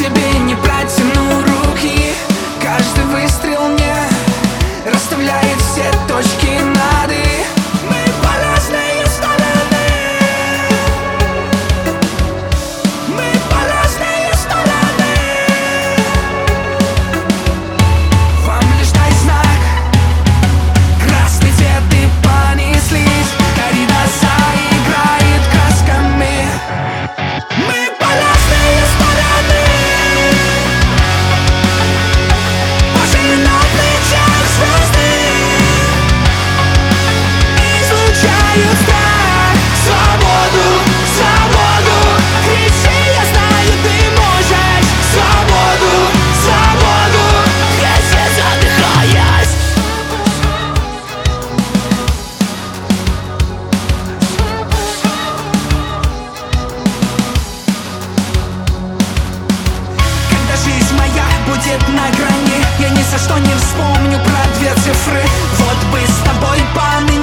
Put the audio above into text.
тебе не протяну руки. Каждый выстрел мне расставляет все точки над «и». Мы по разные стороны. Мы по разные стороны. Вам лишь дай знак. Красный цвет и понеслись. Коридор заиграет красками. Мы по разные стороны. Уже на плечах звезды излучают страх. Свободу, свободу, кричи, я знаю, ты можешь. Свободу, свободу, если задыхаясь. Когда жизнь моя будет на грани, я ни за что не вспомню про две цифры. Вот бы с тобой поныть.